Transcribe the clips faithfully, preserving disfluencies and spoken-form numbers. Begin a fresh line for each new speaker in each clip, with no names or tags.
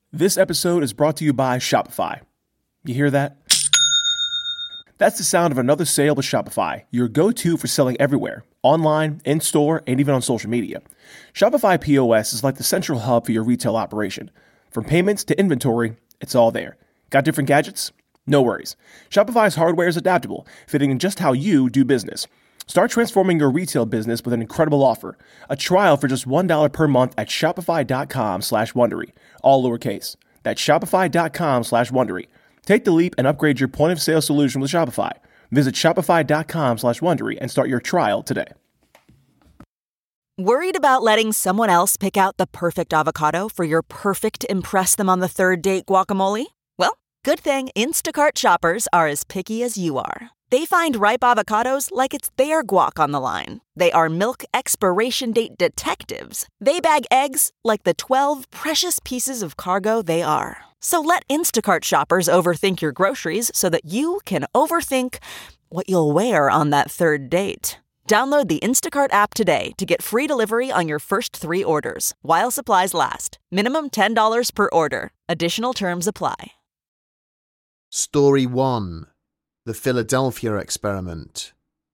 This episode is brought to you by Shopify. You hear that? That's the sound of another sale with Shopify, your go-to for selling everywhere, online, in-store, and even on social media. Shopify P O S is like the central hub for your retail operation. From payments to inventory, it's all there. Got different gadgets? No worries. Shopify's hardware is adaptable, fitting in just how you do business. Start transforming your retail business with an incredible offer. A trial for just one dollar per month at shopify.com slash Wondery. All lowercase. That's shopify.com slash Wondery. Take the leap and upgrade your point of sale solution with Shopify. Visit shopify.com slash Wondery and start your trial today.
Worried about letting someone else pick out the perfect avocado for your perfect impress them on the third date guacamole? Well, good thing Instacart shoppers are as picky as you are. They find ripe avocados like it's their guac on the line. They are milk expiration date detectives. They bag eggs like the twelve precious pieces of cargo they are. So let Instacart shoppers overthink your groceries so that you can overthink what you'll wear on that third date. Download the Instacart app today to get free delivery on your first three orders, while supplies last. Minimum ten dollars per order. Additional terms apply.
Story one. The Philadelphia Experiment.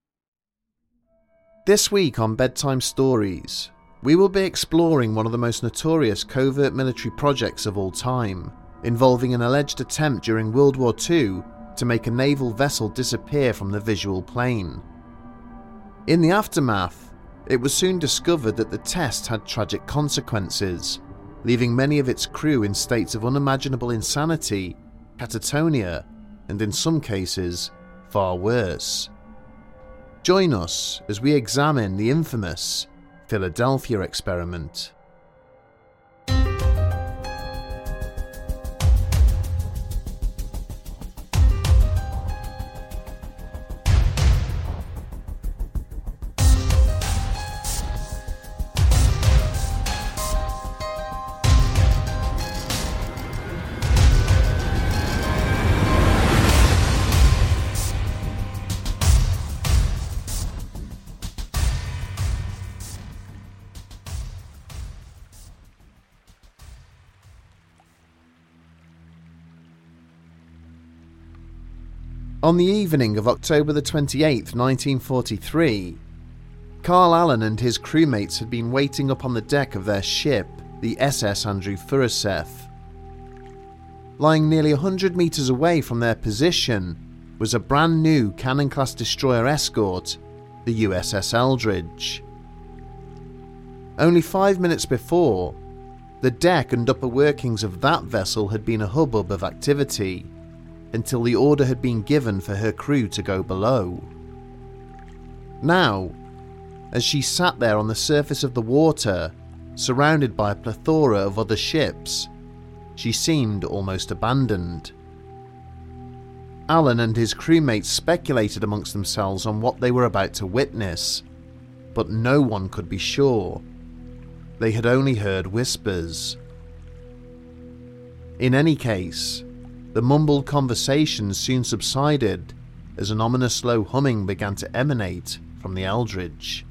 This week on Bedtime Stories, we will be exploring one of the most notorious covert military projects of all time, involving an alleged attempt during World War Two to make a naval vessel disappear from the visual plane. In the aftermath, it was soon discovered that the test had tragic consequences, leaving many of its crew in states of unimaginable insanity, catatonia, and in some cases, far worse. Join us as we examine the infamous Philadelphia Experiment. On the evening of October the twenty-eighth, nineteen forty-three, Carl Allen and his crewmates had been waiting up on the deck of their ship, the S S Andrew Furuseth. Lying nearly one hundred metres away from their position was a brand new Cannon-class destroyer escort, the U S S Eldridge. Only five minutes before, the deck and upper workings of that vessel had been a hubbub of activity, until the order had been given for her crew to go below. Now, as she sat there on the surface of the water, surrounded by a plethora of other ships, she seemed almost abandoned. Allen and his crewmates speculated amongst themselves on what they were about to witness, but no one could be sure. They had only heard whispers. In any case, the mumbled conversations soon subsided as an ominous low humming began to emanate from the Eldridge.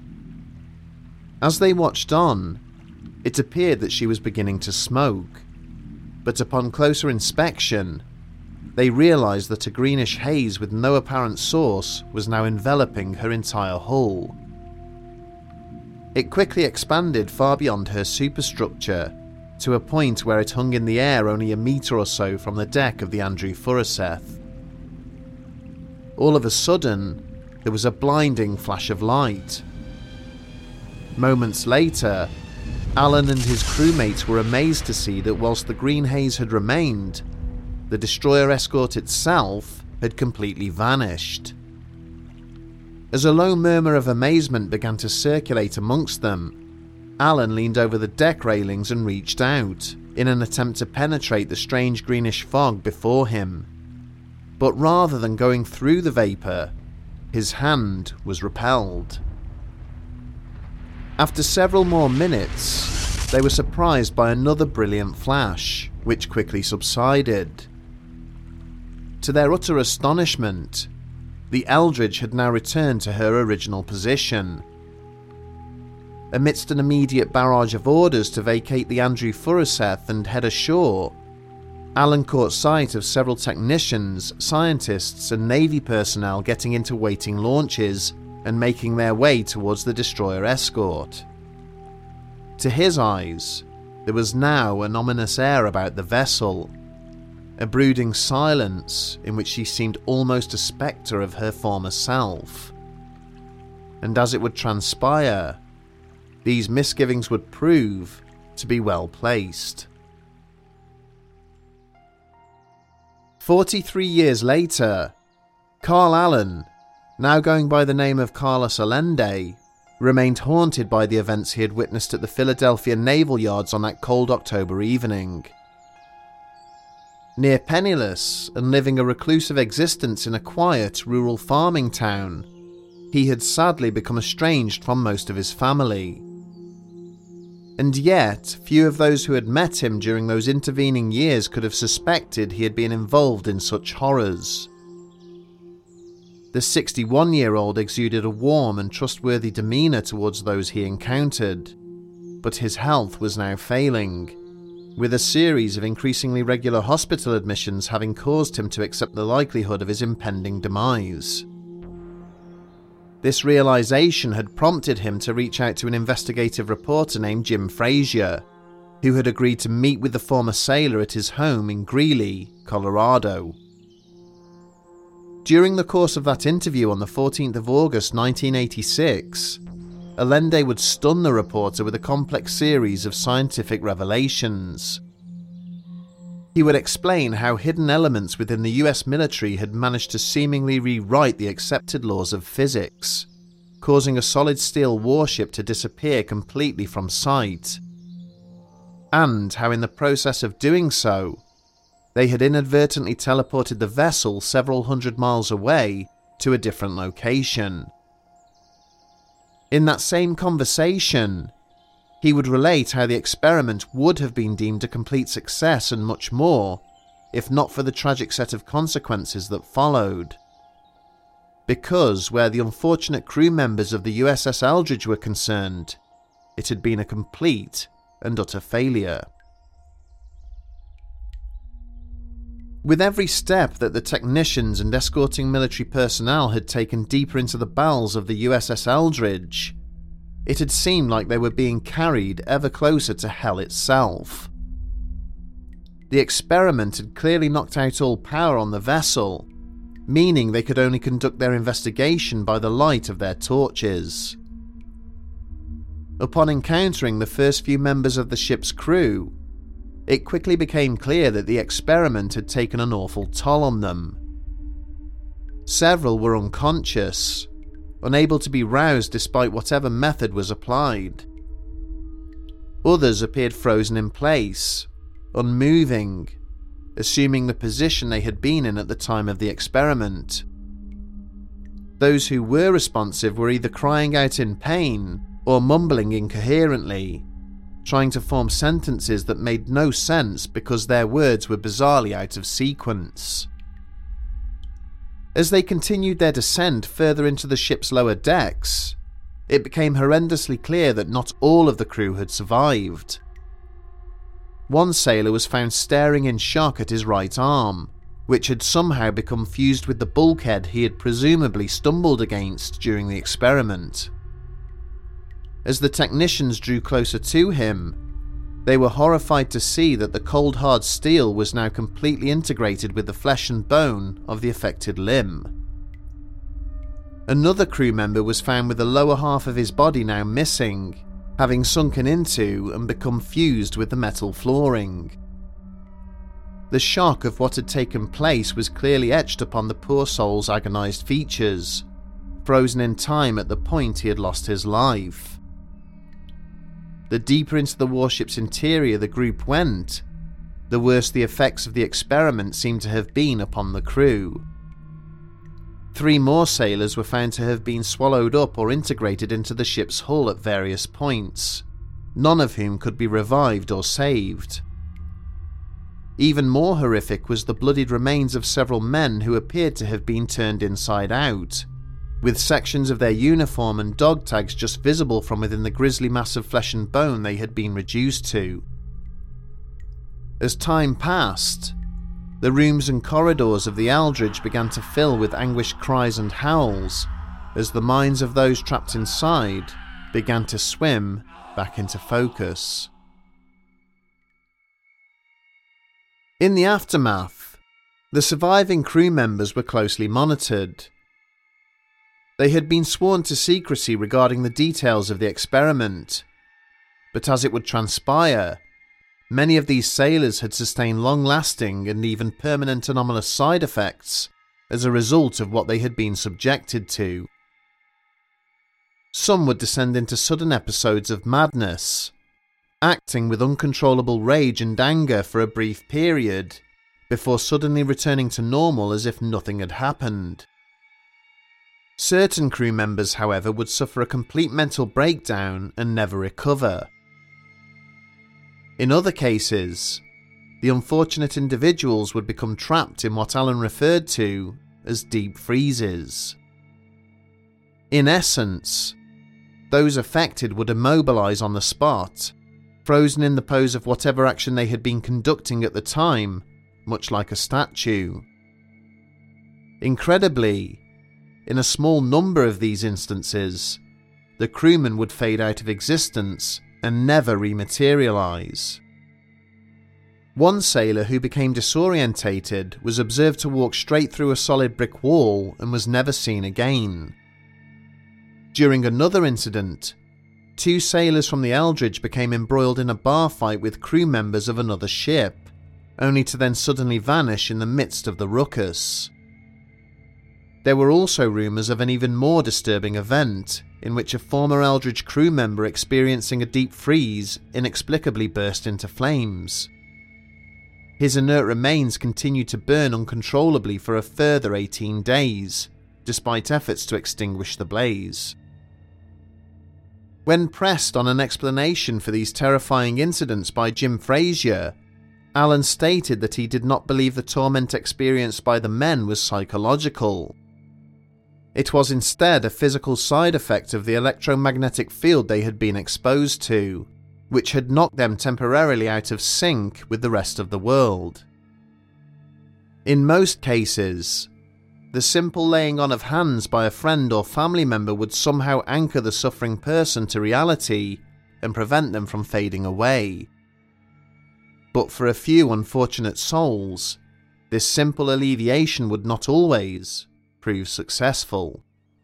As they watched on, it appeared that she was beginning to smoke, but upon closer inspection, they realised that a greenish haze with no apparent source was now enveloping her entire hull. It quickly expanded far beyond her superstructure, to a point where it hung in the air only a metre or so from the deck of the Andrew Furuseth. All of a sudden, there was a blinding flash of light. Moments later, Allen and his crewmates were amazed to see that whilst the green haze had remained, the destroyer escort itself had completely vanished. As a low murmur of amazement began to circulate amongst them, Allen leaned over the deck railings and reached out, in an attempt to penetrate the strange greenish fog before him. But rather than going through the vapour, his hand was repelled. After several more minutes, they were surprised by another brilliant flash, which quickly subsided. To their utter astonishment, the Eldridge had now returned to her original position. Amidst an immediate barrage of orders to vacate the Andrew Furuseth and head ashore, Allen caught sight of several technicians, scientists and Navy personnel getting into waiting launches and making their way towards the destroyer escort. To his eyes, there was now an ominous air about the vessel, a brooding silence in which she seemed almost a spectre of her former self. And as it would transpire, these misgivings would prove to be well placed. Forty-three years later, Carl Allen, now going by the name of Carlos Allende, remained haunted by the events he had witnessed at the Philadelphia Naval Yards on that cold October evening. Near penniless and living a reclusive existence in a quiet, rural farming town, he had sadly become estranged from most of his family. And yet, few of those who had met him during those intervening years could have suspected he had been involved in such horrors. The sixty-one-year-old exuded a warm and trustworthy demeanour towards those he encountered, but his health was now failing, with a series of increasingly regular hospital admissions having caused him to accept the likelihood of his impending demise. This realization had prompted him to reach out to an investigative reporter named Jim Frazier, who had agreed to meet with the former sailor at his home in Greeley, Colorado. During the course of that interview on the fourteenth of August nineteen eighty-six, Allende would stun the reporter with a complex series of scientific revelations. He would explain how hidden elements within the U S military had managed to seemingly rewrite the accepted laws of physics, causing a solid steel warship to disappear completely from sight, and how in the process of doing so, they had inadvertently teleported the vessel several hundred miles away to a different location. In that same conversation, he would relate how the experiment would have been deemed a complete success and much more, if not for the tragic set of consequences that followed. Because where the unfortunate crew members of the U S S Eldridge were concerned, it had been a complete and utter failure. With every step that the technicians and escorting military personnel had taken deeper into the bowels of the U S S Eldridge, it had seemed like they were being carried ever closer to hell itself. The experiment had clearly knocked out all power on the vessel, meaning they could only conduct their investigation by the light of their torches. Upon encountering the first few members of the ship's crew, it quickly became clear that the experiment had taken an awful toll on them. Several were unconscious, unable to be roused despite whatever method was applied. Others appeared frozen in place, unmoving, assuming the position they had been in at the time of the experiment. Those who were responsive were either crying out in pain or mumbling incoherently, trying to form sentences that made no sense because their words were bizarrely out of sequence. As they continued their descent further into the ship's lower decks, it became horrendously clear that not all of the crew had survived. One sailor was found staring in shock at his right arm, which had somehow become fused with the bulkhead he had presumably stumbled against during the experiment. As the technicians drew closer to him, they were horrified to see that the cold hard steel was now completely integrated with the flesh and bone of the affected limb. Another crew member was found with the lower half of his body now missing, having sunken into and become fused with the metal flooring. The shock of what had taken place was clearly etched upon the poor soul's agonized features, frozen in time at the point he had lost his life. The deeper into the warship's interior the group went, the worse the effects of the experiment seemed to have been upon the crew. Three more sailors were found to have been swallowed up or integrated into the ship's hull at various points, none of whom could be revived or saved. Even more horrific was the bloodied remains of several men who appeared to have been turned inside out, with sections of their uniform and dog tags just visible from within the grisly mass of flesh and bone they had been reduced to. As time passed, the rooms and corridors of the Eldridge began to fill with anguished cries and howls as the minds of those trapped inside began to swim back into focus. In the aftermath, the surviving crew members were closely monitored. They had been sworn to secrecy regarding the details of the experiment, but as it would transpire, many of these sailors had sustained long-lasting and even permanent anomalous side effects as a result of what they had been subjected to. Some would descend into sudden episodes of madness, acting with uncontrollable rage and anger for a brief period, before suddenly returning to normal as if nothing had happened. Certain crew members, however, would suffer a complete mental breakdown and never recover. In other cases, the unfortunate individuals would become trapped in what Alan referred to as deep freezes. In essence, those affected would immobilize on the spot, frozen in the pose of whatever action they had been conducting at the time, much like a statue. Incredibly, in a small number of these instances, the crewman would fade out of existence and never rematerialize. One sailor who became disorientated was observed to walk straight through a solid brick wall and was never seen again. During another incident, two sailors from the Eldridge became embroiled in a bar fight with crew members of another ship, only to then suddenly vanish in the midst of the ruckus. There were also rumours of an even more disturbing event, in which a former Eldridge crew member experiencing a deep freeze inexplicably burst into flames. His inert remains continued to burn uncontrollably for a further eighteen days, despite efforts to extinguish the blaze. When pressed on an explanation for these terrifying incidents by Jim Frazier, Alan stated that he did not believe the torment experienced by the men was psychological. It was instead a physical side effect of the electromagnetic field they had been exposed to, which had knocked them temporarily out of sync with the rest of the world. In most cases, the simple laying on of hands by a friend or family member would somehow anchor the suffering person to reality and prevent them from fading away. But for a few unfortunate souls, this simple alleviation would not always prove successful.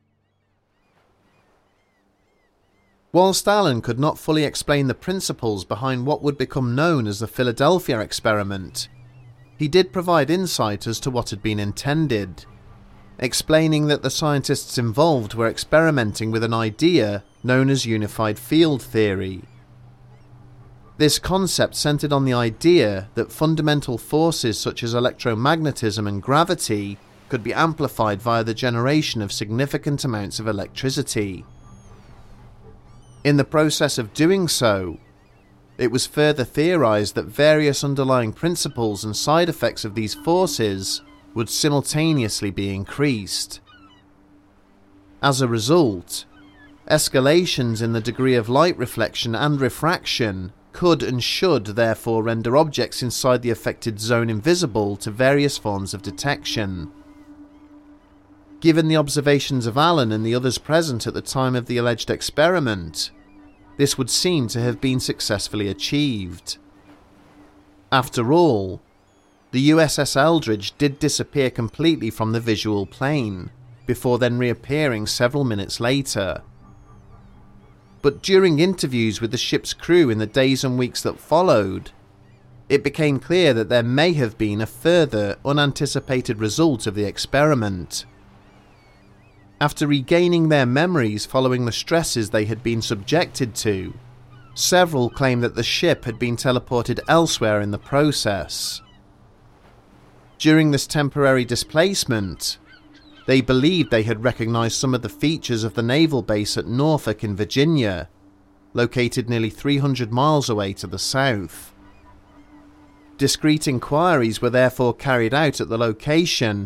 Whilst Alan could not fully explain the principles behind what would become known as the Philadelphia experiment, he did provide insight as to what had been intended, explaining that the scientists involved were experimenting with an idea known as unified field theory. This concept centered on the idea that fundamental forces such as electromagnetism and gravity could be amplified via the generation of significant amounts of electricity. In the process of doing so, it was further theorized that various underlying principles and side effects of these forces would simultaneously be increased. As a result, escalations in the degree of light reflection and refraction could and should therefore render objects inside the affected zone invisible to various forms of detection. Given the observations of Alan and the others present at the time of the alleged experiment, this would seem to have been successfully achieved. After all, the U S S Eldridge did disappear completely from the visual plane, before then reappearing several minutes later. But during interviews with the ship's crew in the days and weeks that followed, it became clear that there may have been a further unanticipated result of the experiment. After regaining their memories following the stresses they had been subjected to, several claimed that the ship had been teleported elsewhere in the process. During this temporary displacement, they believed they had recognized some of the features of the naval base at Norfolk in Virginia, located nearly three hundred miles away to the south. Discreet inquiries were therefore carried out at the location,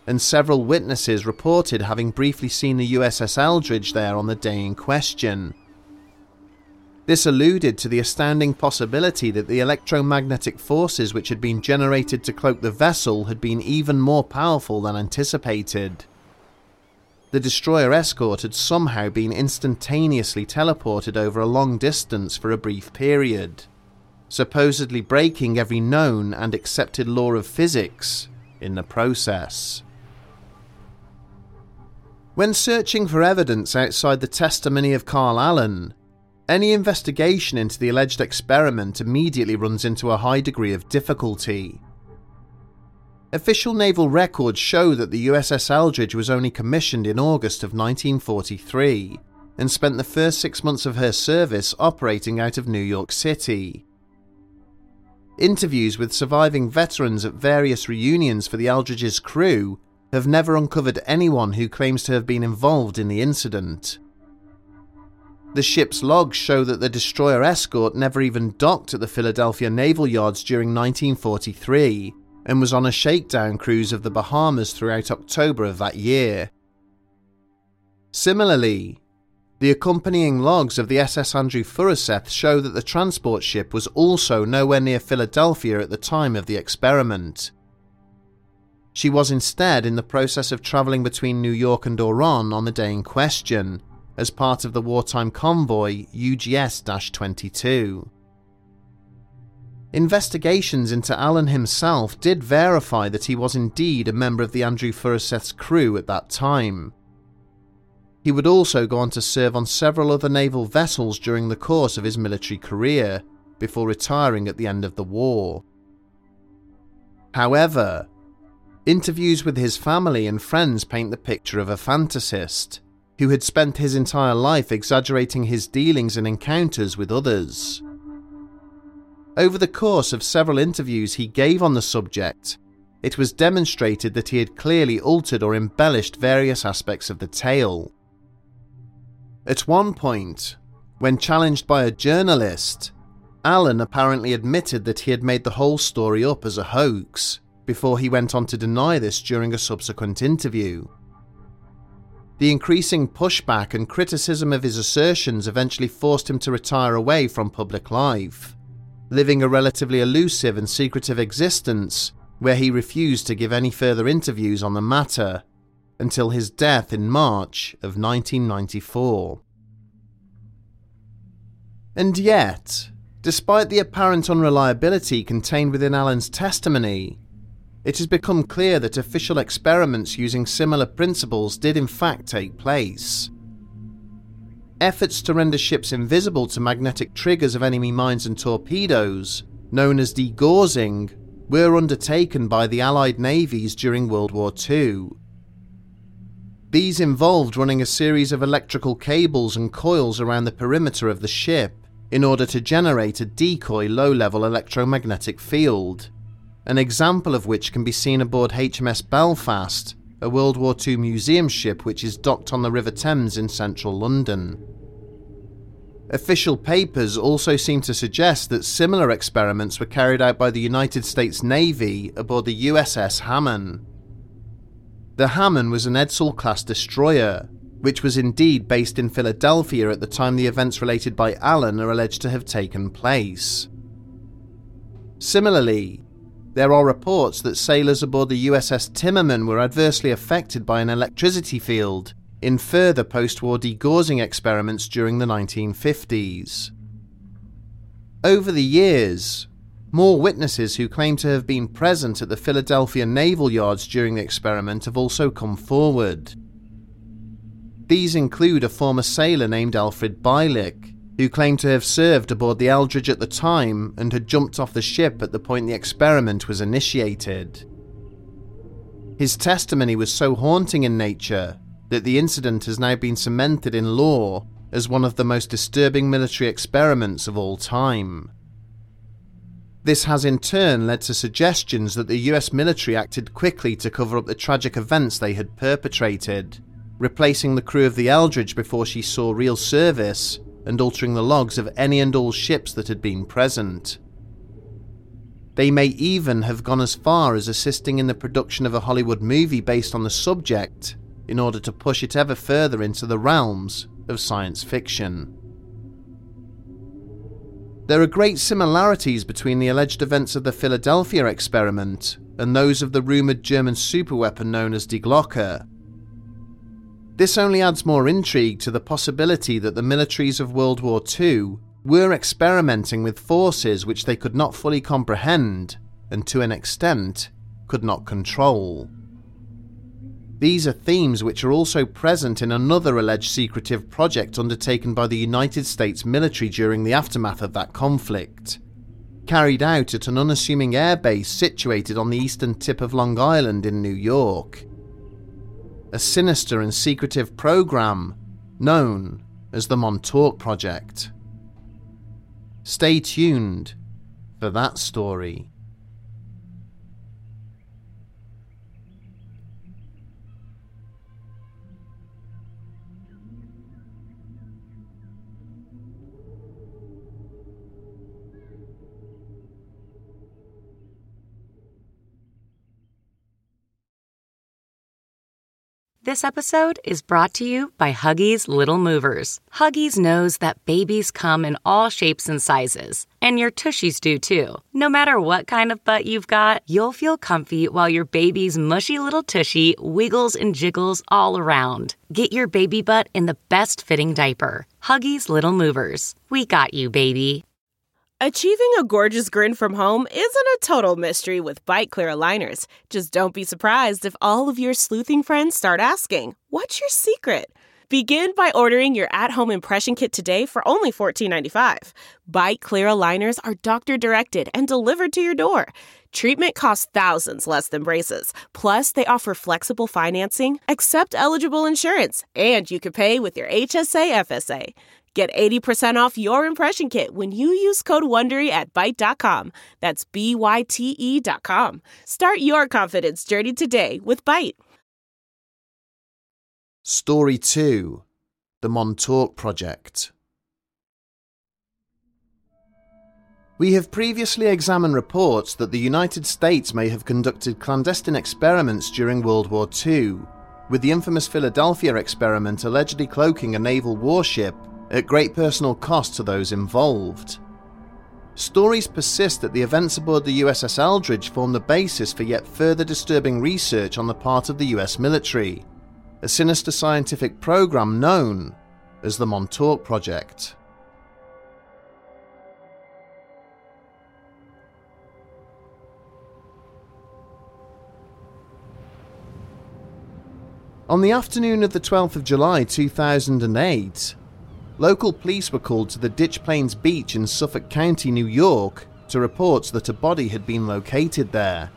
and several witnesses reported having briefly seen the U S S Eldridge there on the day in question. This alluded to the astounding possibility that the electromagnetic forces which had been generated to cloak the vessel had been even more powerful than anticipated. The destroyer escort had somehow been instantaneously teleported over a long distance for a brief period, supposedly breaking every known and accepted law of physics in the process. When searching for evidence outside the testimony of Carl Allen, any investigation into the alleged experiment immediately runs into a high degree of difficulty. Official naval records show that the U S S Eldridge was only commissioned in August of nineteen forty-three and spent the first six months of her service operating out of New York City. Interviews with surviving veterans at various reunions for the Eldridge's crew have never uncovered anyone who claims to have been involved in the incident. The ship's logs show that the destroyer escort never even docked at the Philadelphia Naval Yards during nineteen forty-three and was on a shakedown cruise of the Bahamas throughout October of that year. Similarly, the accompanying logs of the S S Andrew Furuseth show that the transport ship was also nowhere near Philadelphia at the time of the experiment. She was instead in the process of travelling between New York and Oran on the day in question, as part of the wartime convoy U G S twenty-two. Investigations into Allen himself did verify that he was indeed a member of the Andrew Furuseth's crew at that time. He would also go on to serve on several other naval vessels during the course of his military career, before retiring at the end of the war. However, interviews with his family and friends paint the picture of a fantasist who had spent his entire life exaggerating his dealings and encounters with others. Over the course of several interviews he gave on the subject, it was demonstrated that he had clearly altered or embellished various aspects of the tale. At one point, when challenged by a journalist, Allen apparently admitted that he had made the whole story up as a hoax, before he went on to deny this during a subsequent interview. The increasing pushback and criticism of his assertions eventually forced him to retire away from public life, living a relatively elusive and secretive existence where he refused to give any further interviews on the matter, until his death in March of nineteen ninety-four. And yet, despite the apparent unreliability contained within Allen's testimony, it has become clear that official experiments using similar principles did in fact take place. Efforts to render ships invisible to magnetic triggers of enemy mines and torpedoes, known as degaussing, were undertaken by the Allied navies during World War Two. These involved running a series of electrical cables and coils around the perimeter of the ship in order to generate a decoy low-level electromagnetic field, an example of which can be seen aboard H M S Belfast, a World War Two museum ship which is docked on the River Thames in central London. Official papers also seem to suggest that similar experiments were carried out by the United States Navy aboard the U S S Hammann. The Hammann was an Edsall-class destroyer, which was indeed based in Philadelphia at the time the events related by Allen are alleged to have taken place. Similarly, there are reports that sailors aboard the U S S Timmerman were adversely affected by an electricity field in further post-war degaussing experiments during the nineteen fifties. Over the years, more witnesses who claim to have been present at the Philadelphia Naval Yards during the experiment have also come forward. These include a former sailor named Alfred Bylick, who claimed to have served aboard the Eldridge at the time and had jumped off the ship at the point the experiment was initiated. His testimony was so haunting in nature that the incident has now been cemented in law as one of the most disturbing military experiments of all time. This has in turn led to suggestions that the U S military acted quickly to cover up the tragic events they had perpetrated, replacing the crew of the Eldridge before she saw real service and altering the logs of any and all ships that had been present. They may even have gone as far as assisting in the production of a Hollywood movie based on the subject, in order to push it ever further into the realms of science fiction. There are great similarities between the alleged events of the Philadelphia experiment and those of the rumoured German superweapon known as Die Glocke. This only adds more intrigue to the possibility that the militaries of World War Two were experimenting with forces which they could not fully comprehend and, to an extent, could not control. These are themes which are also present in another alleged secretive project undertaken by the United States military during the aftermath of that conflict, carried out at an unassuming airbase situated on the eastern tip of Long Island in New York. A sinister and secretive program known as the Montauk Project. Stay tuned for that story.
This episode is brought to you by Huggies Little Movers. Huggies knows that babies come in all shapes and sizes, and your tushies do too. No matter what kind of butt you've got, you'll feel comfy while your baby's mushy little tushy wiggles and jiggles all around. Get your baby butt in the best fitting diaper. Huggies Little Movers. We got you, baby.
Achieving a gorgeous grin from home isn't a total mystery with Byte Clear aligners. Just don't be surprised if all of your sleuthing friends start asking, "What's your secret?" Begin by ordering your at-home impression kit today for only fourteen ninety-five. Byte Clear aligners are doctor-directed and delivered to your door. Treatment costs thousands less than braces. Plus, they offer flexible financing, accept eligible insurance, and you can pay with your H S A F S A. Get eighty percent off your impression kit when you use code WONDERY at byte dot com. That's B Y T E dot com. Start your confidence journey today with Byte.
Story two. The Montauk Project. We have previously examined reports that the United States may have conducted clandestine experiments during World War Two, with the infamous Philadelphia experiment allegedly cloaking a naval warship at great personal cost to those involved. Stories persist that the events aboard the U S S Eldridge form the basis for yet further disturbing research on the part of the U S military, a sinister scientific program known as the Montauk Project. On the afternoon of the twelfth of July two thousand eight, local police were called to the Ditch Plains Beach in Suffolk County, New York, to report that a body had been located there.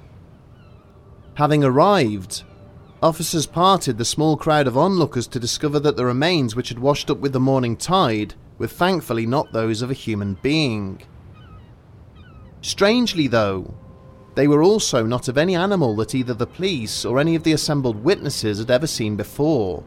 Having arrived, officers parted the small crowd of onlookers to discover that the remains which had washed up with the morning tide were thankfully not those of a human being. Strangely though, they were also not of any animal that either the police or any of the assembled witnesses had ever seen before.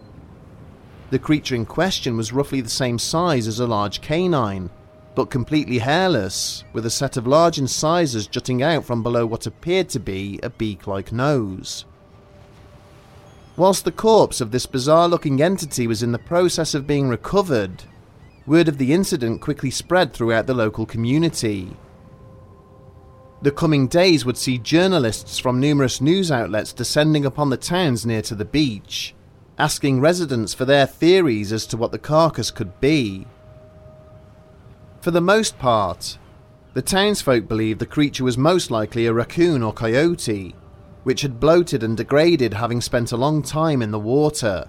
The creature in question was roughly the same size as a large canine, but completely hairless, with a set of large incisors jutting out from below what appeared to be a beak-like nose. Whilst the corpse of this bizarre-looking entity was in the process of being recovered, word of the incident quickly spread throughout the local community. The coming days would see journalists from numerous news outlets descending upon the towns near to the beach, asking residents for their theories as to what the carcass could be. For the most part, the townsfolk believed the creature was most likely a raccoon or coyote, which had bloated and degraded having spent a long time in the water.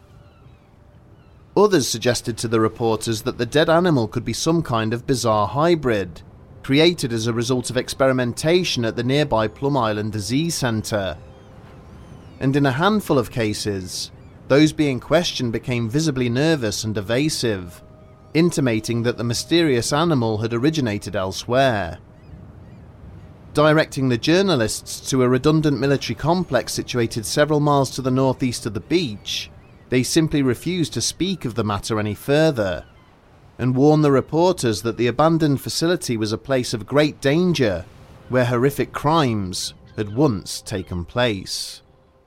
Others suggested to the reporters that the dead animal could be some kind of bizarre hybrid, created as a result of experimentation at the nearby Plum Island Disease Centre. And in a handful of cases, those being questioned became visibly nervous and evasive, intimating that the mysterious animal had originated elsewhere. Directing the journalists to a redundant military complex situated several miles to the northeast of the beach, they simply refused to speak of the matter any further, and warned the reporters that the abandoned facility was a place of great danger where horrific crimes had once taken place.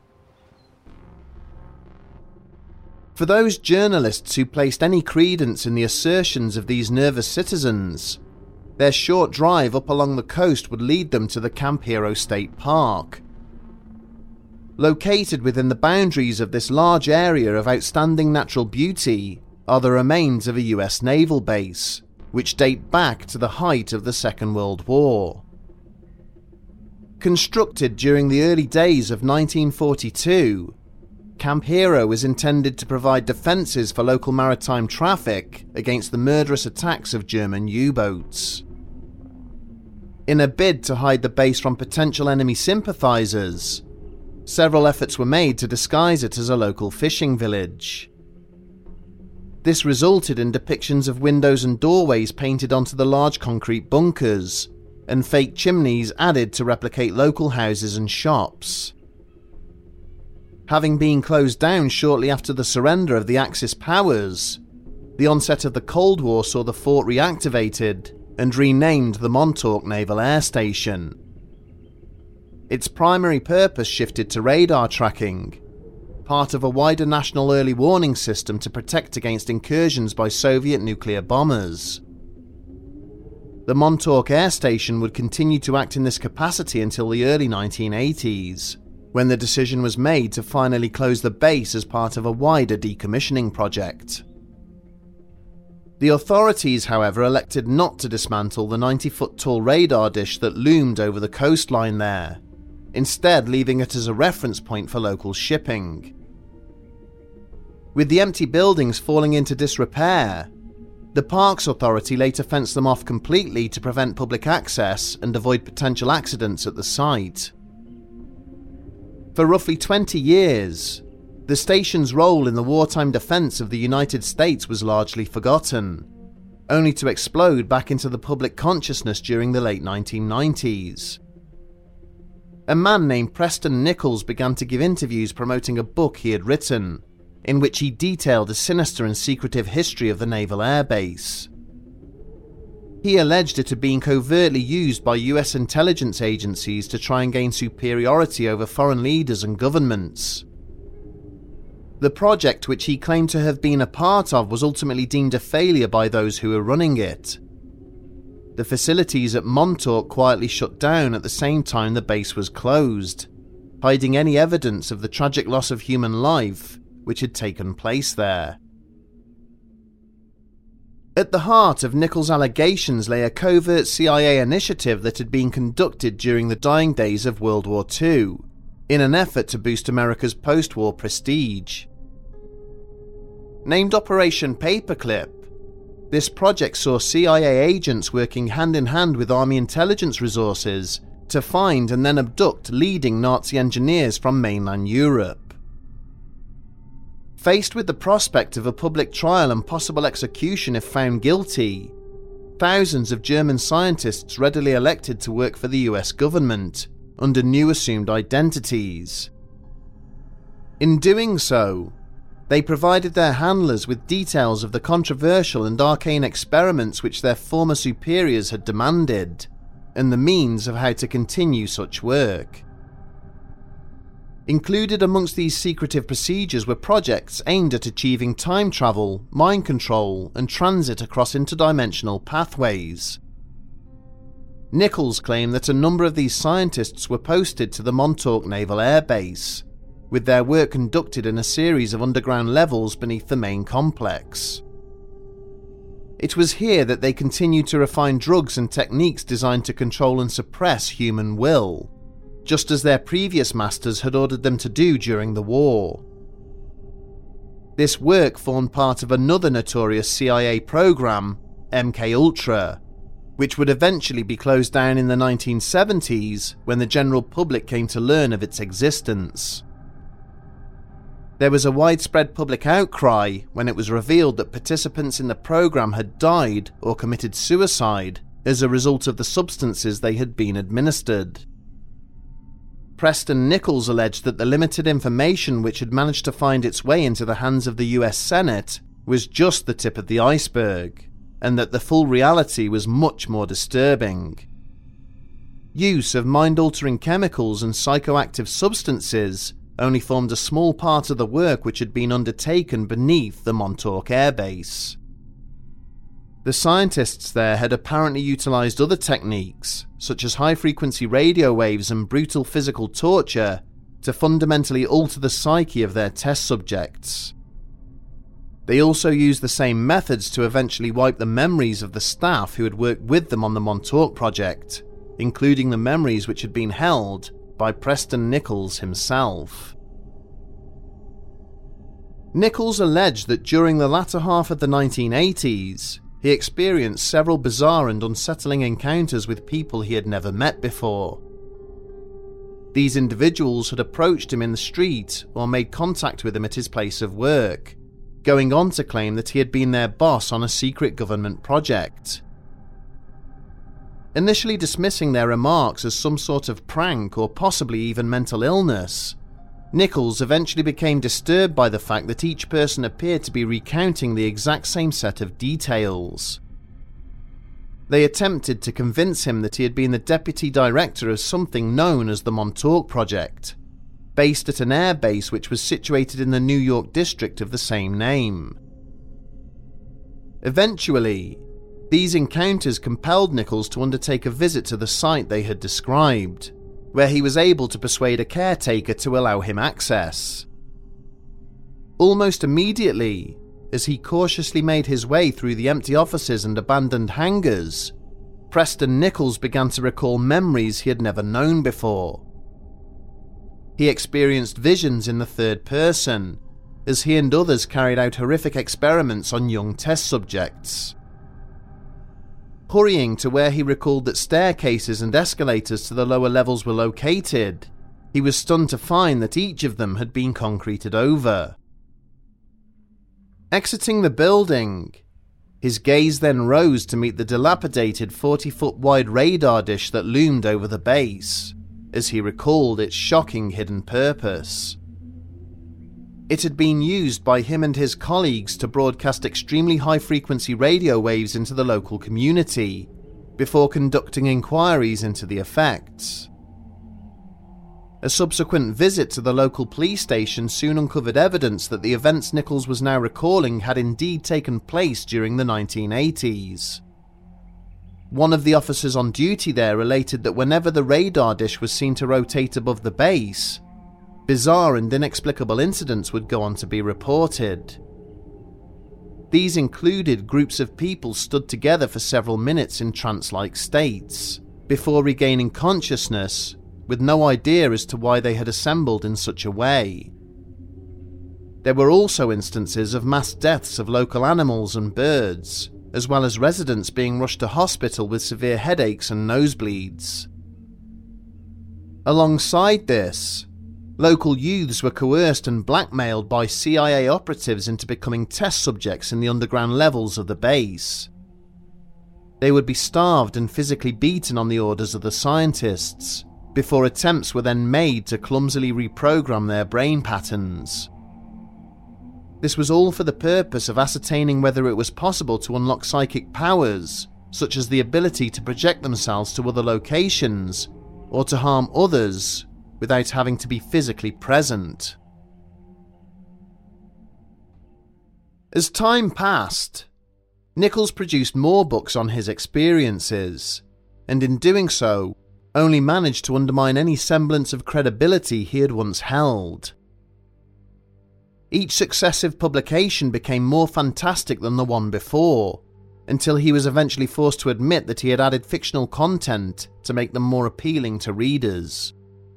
For those journalists who placed any credence in the assertions of these nervous citizens, their short drive up along the coast would lead them to the Camp Hero State Park. Located within the boundaries of this large area of outstanding natural beauty are the remains of a U S naval base, which date back to the height of the Second World War. Constructed during the early days of nineteen forty-two, Camp Hero was intended to provide defences for local maritime traffic against the murderous attacks of German U-boats. In a bid to hide the base from potential enemy sympathisers, several efforts were made to disguise it as a local fishing village. This resulted in depictions of windows and doorways painted onto the large concrete bunkers, and fake chimneys added to replicate local houses and shops. Having been closed down shortly after the surrender of the Axis powers, the onset of the Cold War saw the fort reactivated and renamed the Montauk Naval Air Station. Its primary purpose shifted to radar tracking, part of a wider national early warning system to protect against incursions by Soviet nuclear bombers. The Montauk Air Station would continue to act in this capacity until the early nineteen eighties, when the decision was made to finally close the base as part of a wider decommissioning project. The authorities, however, elected not to dismantle the ninety-foot tall radar dish that loomed over the coastline there, instead leaving it as a reference point for local shipping. With the empty buildings falling into disrepair, the Parks Authority later fenced them off completely to prevent public access and avoid potential accidents at the site. For roughly twenty years, the station's role in the wartime defense of the United States was largely forgotten, only to explode back into the public consciousness during the late nineteen nineties. A man named Preston Nichols began to give interviews promoting a book he had written, in which he detailed a sinister and secretive history of the Naval Air Base. He alleged it had been covertly used by U S intelligence agencies to try and gain superiority over foreign leaders and governments. The project, which he claimed to have been a part of, was ultimately deemed a failure by those who were running it. The facilities at Montauk quietly shut down at the same time the base was closed, hiding any evidence of the tragic loss of human life which had taken place there. At the heart of Nichols' allegations lay a covert C I A initiative that had been conducted during the dying days of World War Two, in an effort to boost America's post-war prestige. Named Operation Paperclip, this project saw C I A agents working hand-in-hand with Army intelligence resources to find and then abduct leading Nazi engineers from mainland Europe. Faced with the prospect of a public trial and possible execution if found guilty, thousands of German scientists readily elected to work for the U S government under new assumed identities. In doing so, they provided their handlers with details of the controversial and arcane experiments which their former superiors had demanded, and the means of how to continue such work. Included amongst these secretive procedures were projects aimed at achieving time travel, mind control, and transit across interdimensional pathways. Nichols claimed that a number of these scientists were posted to the Montauk Naval Air Base, with their work conducted in a series of underground levels beneath the main complex. It was here that they continued to refine drugs and techniques designed to control and suppress human will, just as their previous masters had ordered them to do during the war. This work formed part of another notorious C I A program, M K Ultra, which would eventually be closed down in the nineteen seventies when the general public came to learn of its existence. There was a widespread public outcry when it was revealed that participants in the program had died or committed suicide as a result of the substances they had been administered. Preston Nichols alleged that the limited information which had managed to find its way into the hands of the U S Senate was just the tip of the iceberg, and that the full reality was much more disturbing. use of mind-altering chemicals and psychoactive substances only formed a small part of the work which had been undertaken beneath the Montauk Air Base. The scientists there had apparently utilised other techniques, such as high-frequency radio waves and brutal physical torture, to fundamentally alter the psyche of their test subjects. They also used the same methods to eventually wipe the memories of the staff who had worked with them on the Montauk project, including the memories which had been held by Preston Nichols himself. Nichols alleged that during the latter half of the nineteen eighties, he experienced several bizarre and unsettling encounters with people he had never met before. These individuals had approached him in the street or made contact with him at his place of work, going on to claim that he had been their boss on a secret government project. Initially dismissing their remarks as some sort of prank or possibly even mental illness, Nichols eventually became disturbed by the fact that each person appeared to be recounting the exact same set of details. They attempted to convince him that he had been the deputy director of something known as the Montauk Project, based at an air base which was situated in the New York district of the same name. Eventually, these encounters compelled Nichols to undertake a visit to the site they had described, where he was able to persuade a caretaker to allow him access. Almost immediately, as he cautiously made his way through the empty offices and abandoned hangars, Preston Nichols began to recall memories he had never known before. He experienced visions in the third person, as he and others carried out horrific experiments on young test subjects. Hurrying to where he recalled that staircases and escalators to the lower levels were located, he was stunned to find that each of them had been concreted over. Exiting the building, his gaze then rose to meet the dilapidated forty-foot wide radar dish that loomed over the base, as he recalled its shocking hidden purpose. It had been used by him and his colleagues to broadcast extremely high-frequency radio waves into the local community, before conducting inquiries into the effects. A subsequent visit to the local police station soon uncovered evidence that the events Nichols was now recalling had indeed taken place during the nineteen eighties. One of the officers on duty there related that whenever the radar dish was seen to rotate above the base, bizarre and inexplicable incidents would go on to be reported. These included groups of people stood together for several minutes in trance-like states, before regaining consciousness, with no idea as to why they had assembled in such a way. There were also instances of mass deaths of local animals and birds, as well as residents being rushed to hospital with severe headaches and nosebleeds. Alongside this, local youths were coerced and blackmailed by C I A operatives into becoming test subjects in the underground levels of the base. They would be starved and physically beaten on the orders of the scientists, before attempts were then made to clumsily reprogram their brain patterns. This was all for the purpose of ascertaining whether it was possible to unlock psychic powers, such as the ability to project themselves to other locations, or to harm others, without having to be physically present. As time passed, Nichols produced more books on his experiences, and in doing so, only managed to undermine any semblance of credibility he had once held. Each successive publication became more fantastic than the one before, until he was eventually forced to admit that he had added fictional content to make them more appealing to readers.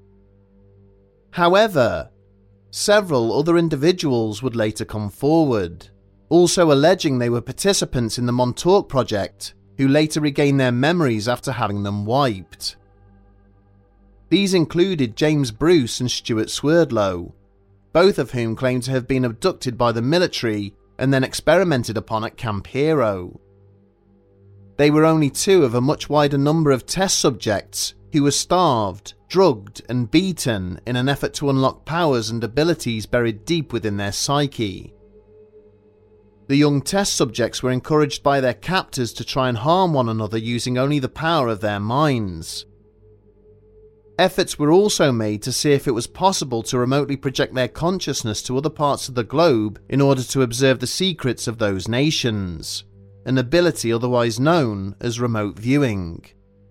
However, several other individuals would later come forward, also alleging they were participants in the Montauk Project, who later regained their memories after having them wiped. These included James Bruce and Stuart Swerdlow, both of whom claimed to have been abducted by the military and then experimented upon at Camp Hero. They were only two of a much wider number of test subjects who were starved, drugged, and beaten in an effort to unlock powers and abilities buried deep within their psyche. The young test subjects were encouraged by their captors to try and harm one another using only the power of their minds. Efforts were also made to see if it was possible to remotely project their consciousness to other parts of the globe in order to observe the secrets of those nations, an ability otherwise known as remote viewing.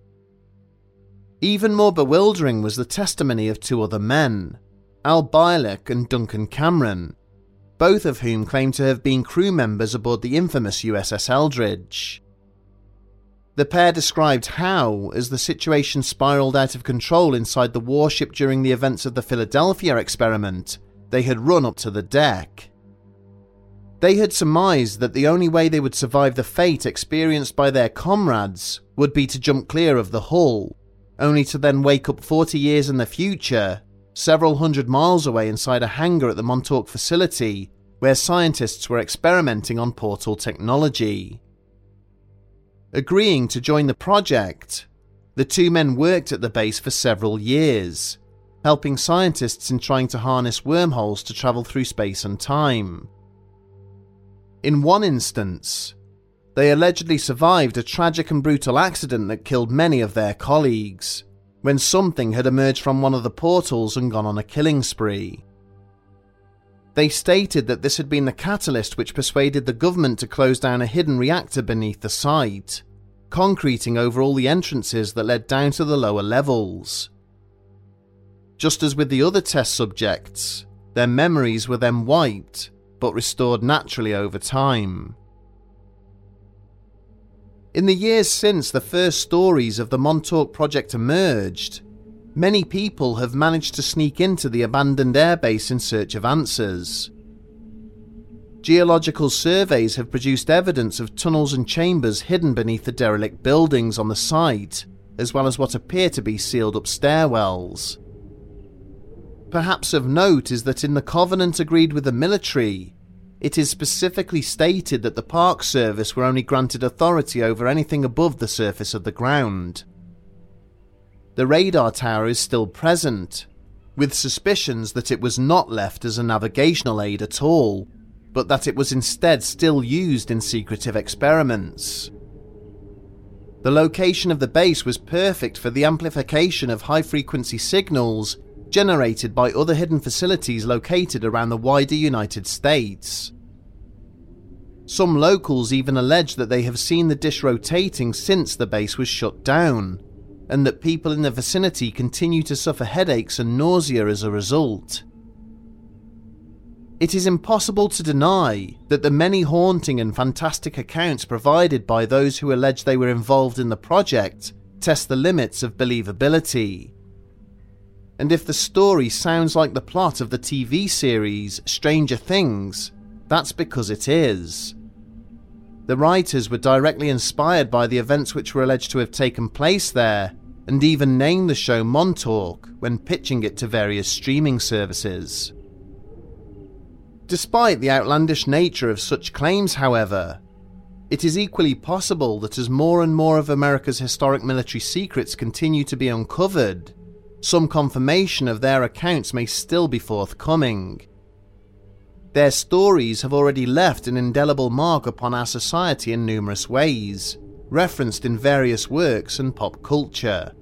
Even more bewildering was the testimony of two other men, Al Bialik and Duncan Cameron, both of whom claimed to have been crew members aboard the infamous U S S Eldridge. The pair described how, as the situation spiraled out of control inside the warship during the events of the Philadelphia experiment, they had run up to the deck. They had surmised that the only way they would survive the fate experienced by their comrades would be to jump clear of the hull, only to then wake up forty years in the future, several hundred miles away inside a hangar at the Montauk facility, where scientists were experimenting on portal technology. Agreeing to join the project, the two men worked at the base for several years, helping scientists in trying to harness wormholes to travel through space and time. In one instance, they allegedly survived a tragic and brutal accident that killed many of their colleagues, when something had emerged from one of the portals and gone on a killing spree. They stated that this had been the catalyst which persuaded the government to close down a hidden reactor beneath the site, concreting over all the entrances that led down to the lower levels. Just as with the other test subjects, their memories were then wiped, but restored naturally over time. In the years since the first stories of the Montauk project emerged, many people have managed to sneak into the abandoned airbase in search of answers. Geological surveys have produced evidence of tunnels and chambers hidden beneath the derelict buildings on the site, as well as what appear to be sealed-up stairwells. Perhaps of note is that in the covenant agreed with the military, it is specifically stated that the Park Service were only granted authority over anything above the surface of the ground. The radar tower is still present, with suspicions that it was not left as a navigational aid at all, but that it was instead still used in secretive experiments. The location of the base was perfect for the amplification of high-frequency signals generated by other hidden facilities located around the wider United States. Some locals even allege that they have seen the dish rotating since the base was shut down, and that people in the vicinity continue to suffer headaches and nausea as a result. It is impossible to deny that the many haunting and fantastic accounts provided by those who allege they were involved in the project test the limits of believability. And if the story sounds like the plot of the T V series Stranger Things, that's because it is. The writers were directly inspired by the events which were alleged to have taken place there, and even named the show Montauk when pitching it to various streaming services. Despite the outlandish nature of such claims, however, it is equally possible that as more and more of America's historic military secrets continue to be uncovered, some confirmation of their accounts may still be forthcoming. Their stories have already left an indelible mark upon our society in numerous ways, referenced in various works and pop culture.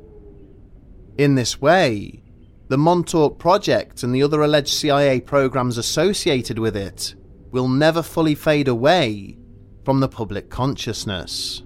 In this way, the Montauk Project and the other alleged C I A programs associated with it will never fully fade away from the public consciousness.